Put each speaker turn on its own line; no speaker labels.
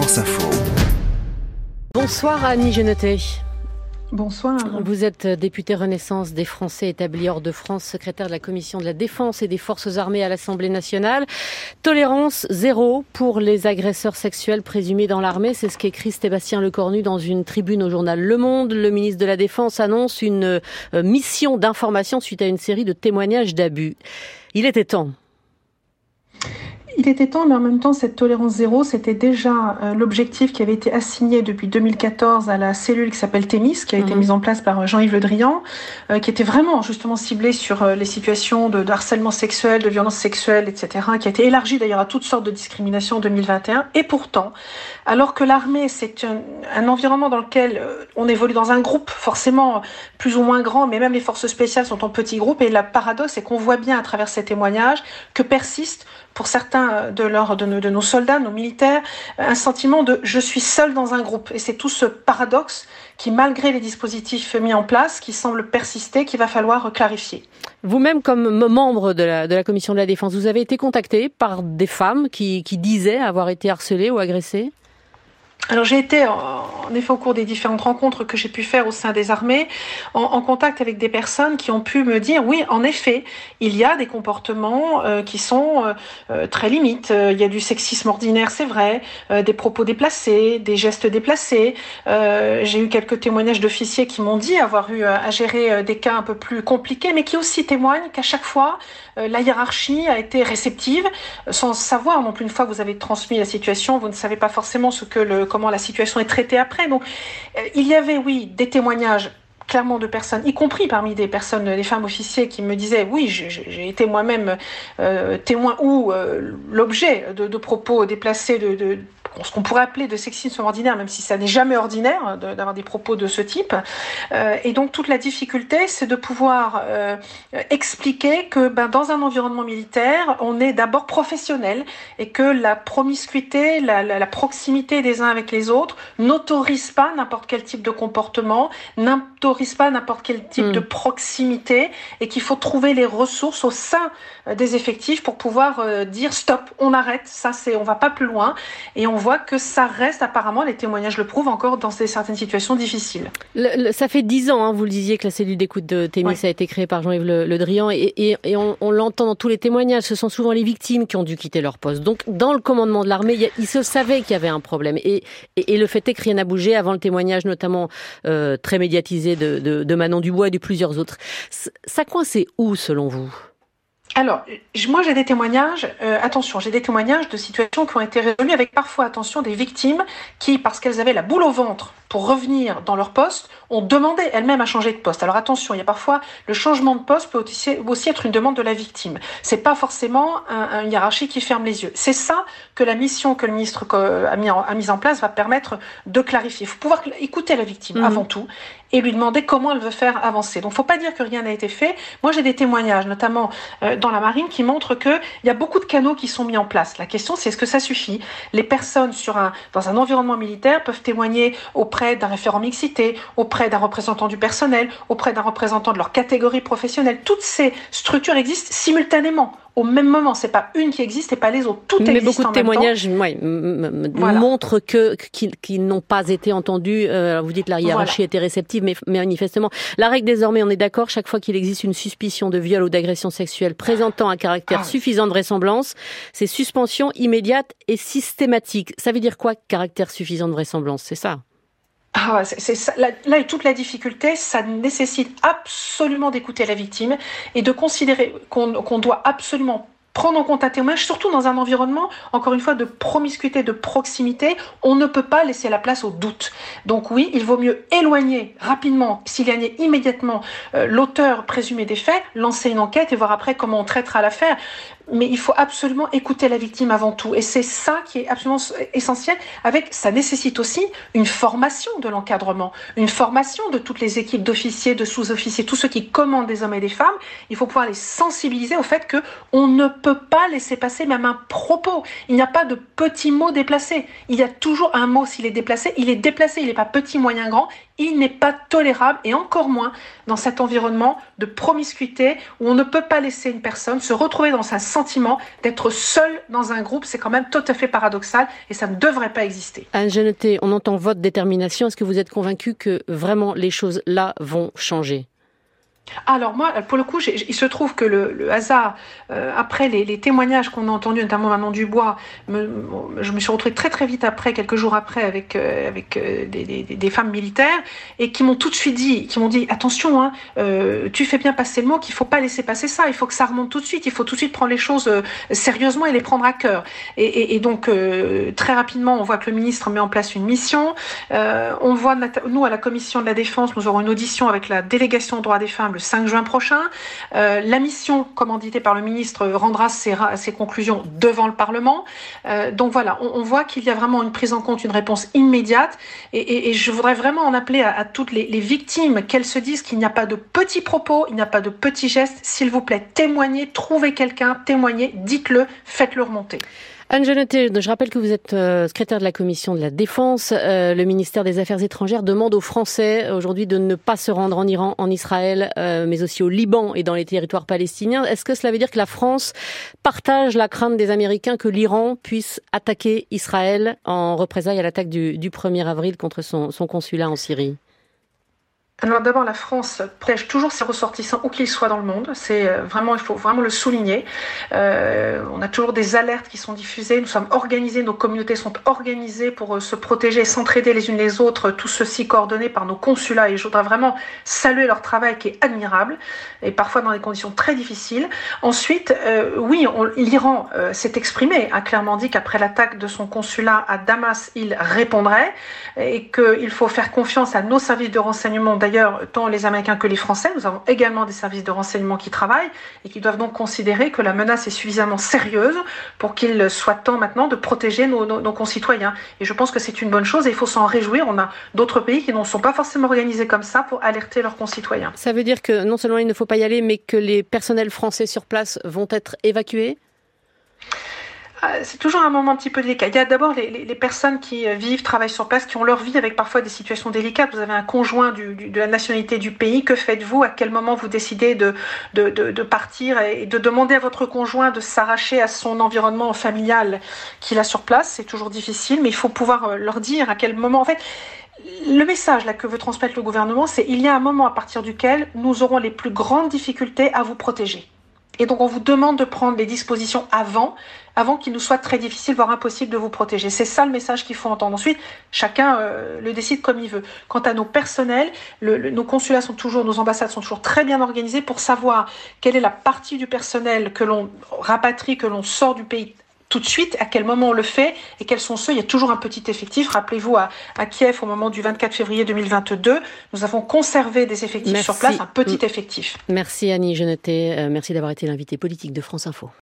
France Info.
Bonsoir Annie Genotté.
Bonsoir.
Vous êtes députée Renaissance des Français établis hors de France, secrétaire de la Commission de la Défense et des Forces armées à l'Assemblée nationale. Tolérance zéro pour les agresseurs sexuels présumés dans l'armée, c'est ce qu'écrit Sébastien Lecornu dans une tribune au journal Le Monde. Le ministre de la Défense annonce une mission d'information suite à une série de témoignages d'abus. Il était temps.
Il était temps, mais en même temps, cette tolérance zéro, c'était déjà l'objectif qui avait été assigné depuis 2014 à la cellule qui s'appelle Thémis, qui a été mise en place par Jean-Yves Le Drian, qui était vraiment justement ciblée sur les situations de harcèlement sexuel, de violence sexuelle, etc., qui a été élargie d'ailleurs à toutes sortes de discriminations en 2021. Et pourtant, alors que l'armée, c'est un environnement dans lequel on évolue dans un groupe forcément plus ou moins grand, mais même les forces spéciales sont en petits groupes, et le paradoxe, c'est qu'on voit bien à travers ces témoignages que persiste pour certains de nos soldats, nos militaires, un sentiment de « je suis seul dans un groupe ». Et c'est tout ce paradoxe qui, malgré les dispositifs mis en place, qui semble persister, qu'il va falloir clarifier.
Vous-même, comme membre de la Commission de la Défense, vous avez été contacté par des femmes qui disaient avoir été harcelées ou agressées ?
Alors j'ai été en effet au cours des différentes rencontres que j'ai pu faire au sein des armées en contact avec des personnes qui ont pu me dire oui, en effet, il y a des comportements qui sont très limites. Il y a du sexisme ordinaire, c'est vrai, des propos déplacés, des gestes déplacés. J'ai eu quelques témoignages d'officiers qui m'ont dit avoir eu à gérer des cas un peu plus compliqués, mais qui aussi témoignent qu'à chaque fois, la hiérarchie a été réceptive, sans savoir non plus, une fois que vous avez transmis la situation, vous ne savez pas forcément comment la situation est traitée après. Donc, il y avait, oui, des témoignages clairement de personnes, y compris parmi des femmes officiers qui me disaient oui, j'ai été moi-même témoin ou l'objet de propos déplacés, de ce qu'on pourrait appeler de sexisme ordinaire, même si ça n'est jamais ordinaire d'avoir des propos de ce type. Et donc toute la difficulté, c'est de pouvoir expliquer que dans un environnement militaire, on est d'abord professionnel et que la promiscuité, la proximité des uns avec les autres n'autorise pas n'importe quel type de comportement, n'autorise pas n'importe quel type de proximité, et qu'il faut trouver les ressources au sein des effectifs pour pouvoir dire stop, on arrête, on va pas plus loin. Et on voit que ça reste apparemment, les témoignages le prouvent, encore dans certaines situations difficiles.
Ça fait 10 ans, vous le disiez, que la cellule d'écoute de Thémis a été créée par Jean-Yves Le Drian, et on l'entend dans tous les témoignages, ce sont souvent les victimes qui ont dû quitter leur poste. Donc dans le commandement de l'armée, il se savait qu'il y avait un problème, et le fait est que rien n'a bougé avant le témoignage notamment très médiatisé de Manon Dubois et de plusieurs autres. Ça coinçait où selon vous ?
Alors, moi j'ai des témoignages, j'ai des témoignages de situations qui ont été résolues avec parfois, attention, des victimes qui, parce qu'elles avaient la boule au ventre pour revenir dans leur poste, ont demandé elles-mêmes à changer de poste. Alors attention, il y a parfois, le changement de poste peut aussi être une demande de la victime. C'est pas forcément une hiérarchie qui ferme les yeux. C'est ça que la mission que le ministre a mise en place va permettre de clarifier. Il faut pouvoir écouter la victime avant tout et lui demander comment elle veut faire avancer. Donc, faut pas dire que rien n'a été fait. Moi, j'ai des témoignages, notamment dans la marine, qui montrent que il y a beaucoup de canaux qui sont mis en place. La question, c'est est-ce que ça suffit ? Les personnes dans un environnement militaire peuvent témoigner auprès d'un référent mixité, auprès d'un représentant du personnel, auprès d'un représentant de leur catégorie professionnelle. Toutes ces structures existent simultanément. Au même moment, c'est pas une qui existe et pas les autres. Tout existe en même temps.
Mais beaucoup de témoignages montrent qu'ils n'ont pas été entendus. Vous dites la hiérarchie était réceptive, mais manifestement, la règle désormais, on est d'accord, chaque fois qu'il existe une suspicion de viol ou d'agression sexuelle présentant un caractère suffisant de vraisemblance, c'est suspension immédiate et systématique. Ça veut dire quoi, caractère suffisant de vraisemblance ? C'est ça ?
C'est ça. Là, toute la difficulté, ça nécessite absolument d'écouter la victime et de considérer qu'on doit absolument prendre en compte un témoignage, surtout dans un environnement, encore une fois, de promiscuité, de proximité. On ne peut pas laisser la place au doute. Donc oui, il vaut mieux éloigner rapidement, signaler immédiatement l'auteur présumé des faits, lancer une enquête et voir après comment on traitera l'affaire. Mais il faut absolument écouter la victime avant tout. Et c'est ça qui est absolument essentiel. Ça nécessite aussi une formation de l'encadrement, une formation de toutes les équipes d'officiers, de sous-officiers, tous ceux qui commandent des hommes et des femmes. Il faut pouvoir les sensibiliser au fait qu'on ne peut pas laisser passer même un propos. Il n'y a pas de petits mots déplacés. Il y a toujours un mot, s'il est déplacé, il est déplacé. Il n'est pas petit, moyen, grand. Il n'est pas tolérable, et encore moins dans cet environnement de promiscuité où on ne peut pas laisser une personne se retrouver dans un sentiment d'être seul dans un groupe. C'est quand même tout à fait paradoxal et ça ne devrait pas exister.
Anne Genetet, on entend votre détermination. Est-ce que vous êtes convaincue que vraiment les choses là vont changer ?
Alors moi, pour le coup, il se trouve que le hasard, après les témoignages qu'on a entendus, notamment Manon Dubois, je me suis retrouvée très très vite après, quelques jours après, avec des femmes militaires, et qui m'ont tout de suite dit, attention, hein, tu fais bien passer le mot qu'il faut pas laisser passer ça, il faut que ça remonte tout de suite, il faut tout de suite prendre les choses sérieusement et les prendre à cœur. Et donc très rapidement, on voit que le ministre met en place une mission. On voit, nous à la commission de la défense, nous aurons une audition avec la délégation aux droits des femmes le 5 juin prochain. La mission commanditée par le ministre rendra ses conclusions devant le Parlement. Donc voilà, on voit qu'il y a vraiment une prise en compte, une réponse immédiate. Et je voudrais vraiment en appeler à toutes les victimes, qu'elles se disent qu'il n'y a pas de petits propos, il n'y a pas de petits gestes. S'il vous plaît, témoignez, trouvez quelqu'un, témoignez, dites-le, faites-le remonter.
Anne Genetet, je rappelle que vous êtes secrétaire de la Commission de la Défense. Le ministère des Affaires étrangères demande aux Français aujourd'hui de ne pas se rendre en Iran, en Israël, mais aussi au Liban et dans les territoires palestiniens. Est-ce que cela veut dire que la France partage la crainte des Américains que l'Iran puisse attaquer Israël en représailles à l'attaque du 1er avril contre son consulat en Syrie ?
Alors d'abord, la France protège toujours ses ressortissants où qu'ils soient dans le monde. C'est vraiment, il faut vraiment le souligner. On a toujours des alertes qui sont diffusées. Nous sommes organisés, nos communautés sont organisées pour se protéger et s'entraider les unes les autres. Tout ceci coordonné par nos consulats. Et je voudrais vraiment saluer leur travail qui est admirable et parfois dans des conditions très difficiles. Ensuite, oui, l'Iran s'est exprimé, a clairement dit qu'après l'attaque de son consulat à Damas, il répondrait et qu'il faut faire confiance à nos services de renseignement. D'ailleurs, tant les Américains que les Français, nous avons également des services de renseignement qui travaillent et qui doivent donc considérer que la menace est suffisamment sérieuse pour qu'il soit temps maintenant de protéger nos concitoyens. Et je pense que c'est une bonne chose et il faut s'en réjouir. On a d'autres pays qui ne sont pas forcément organisés comme ça pour alerter leurs concitoyens.
Ça veut dire que non seulement il ne faut pas y aller, mais que les personnels français sur place vont être évacués ?
C'est toujours un moment un petit peu délicat. Il y a d'abord les personnes qui vivent, travaillent sur place, qui ont leur vie avec parfois des situations délicates. Vous avez un conjoint de la nationalité du pays. Que faites-vous ? À quel moment vous décidez de partir et de demander à votre conjoint de s'arracher à son environnement familial qu'il a sur place ? C'est toujours difficile, mais il faut pouvoir leur dire à quel moment. En fait, le message là que veut transmettre le gouvernement, c'est il y a un moment à partir duquel nous aurons les plus grandes difficultés à vous protéger. Et donc, on vous demande de prendre les dispositions avant qu'il nous soit très difficile, voire impossible de vous protéger. C'est ça le message qu'il faut entendre. Ensuite, chacun le décide comme il veut. Quant à nos personnels, nos consulats nos ambassades sont toujours très bien organisées pour savoir quelle est la partie du personnel que l'on rapatrie, que l'on sort du pays tout de suite, à quel moment on le fait et quels sont ceux. Il y a toujours un petit effectif. Rappelez-vous, à Kiev, au moment du 24 février 2022, nous avons conservé des effectifs sur place, un petit effectif.
Merci Annie Genetet, merci d'avoir été l'invitée politique de France Info.